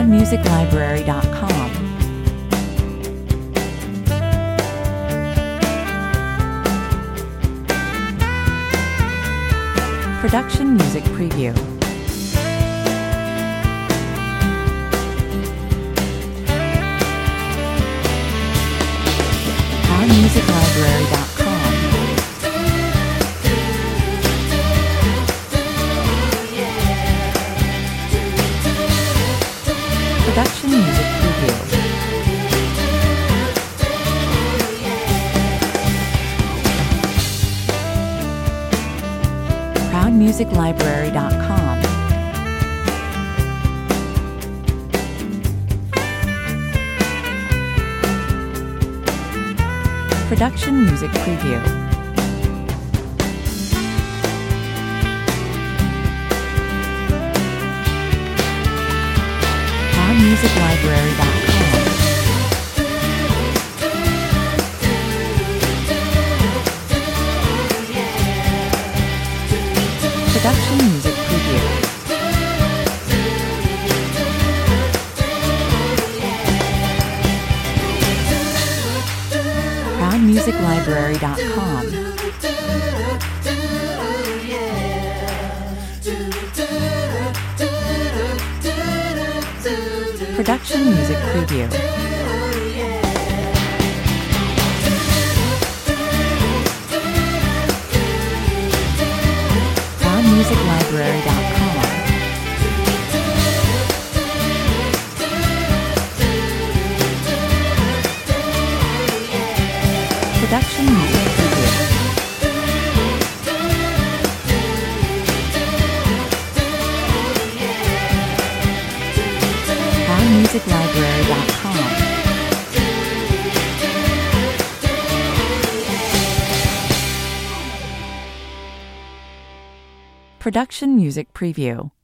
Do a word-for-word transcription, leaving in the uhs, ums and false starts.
proud music library dot com. Production Music Preview. proud music library dot com. Production Music Preview. proud music library dot com. Production Music Preview. proud music library dot com. Production Music Preview. proud music library dot com. Production Music Preview. proud music library dot com. Production Music Preview. proud music library dot com. Production Music Preview.